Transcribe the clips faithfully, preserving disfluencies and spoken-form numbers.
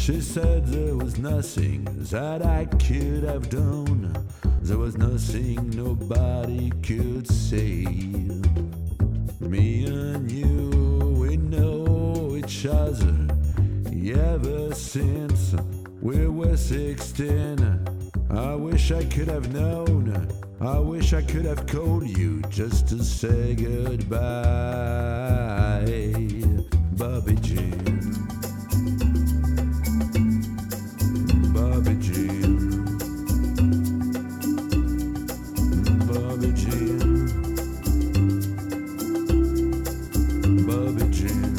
She said there was nothing that I could have done. There was nothing nobody could say. Me and you, we know each other ever since we were sixteen. I wish I could have known, I wish I could have called you just to say goodbye, Bobby Jean. Bobby Jean. Bobby Jean. Bobby Jean.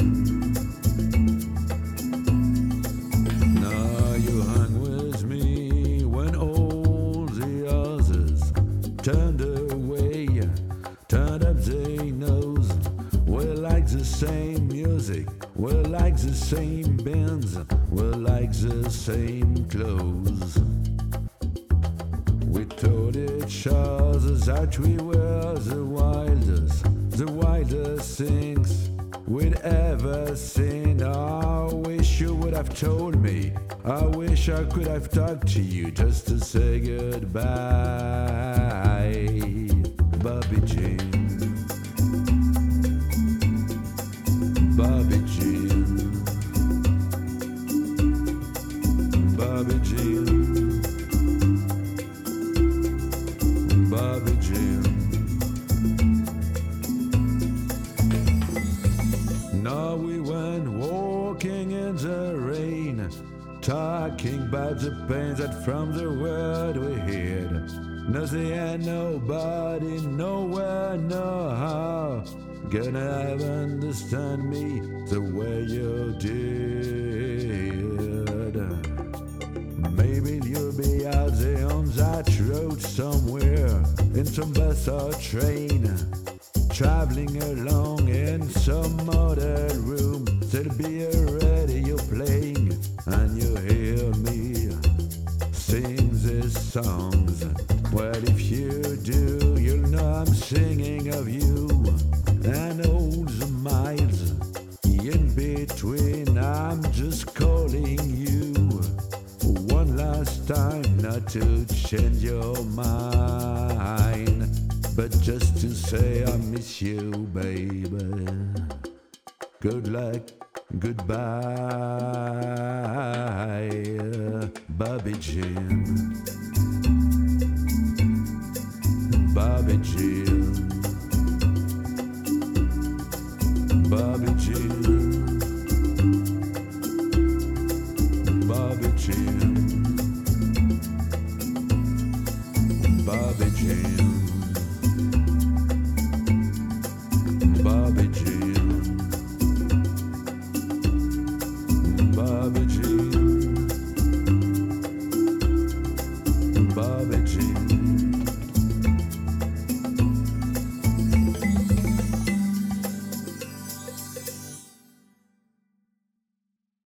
Now you hung with me when all the others turned away, turned up their nose. We like the same music, we like the same bands, we like the same clothes. We told each other that we were the wildest, the wildest things we'd ever seen. I wish you would have told me, I wish I could have talked to you just to say goodbye, Bobby Jean. Bobby Jean. Bobby Jean. Bobby Jean. Now we went walking in the rain, talking about the pain that from the word we heard. Nothing and nobody, nowhere, no how gonna ever understand me the way you did. Maybe you'll be out there on that road somewhere, in some bus or train, traveling along in some motel room. There'll be a radio playing, and you hear me sing these songs. Well, if you do, you'll know I'm singing of you and all the miles in between. I'm just calling you one last time, not to change your mind, but just to say I miss you, baby. Good luck, goodbye, Bobby Jean. Bobby Jean. Bobby Jean. Bobby Jean. Bobby Jean. Bobby Jean. Bobby Jean. Bobby Jean.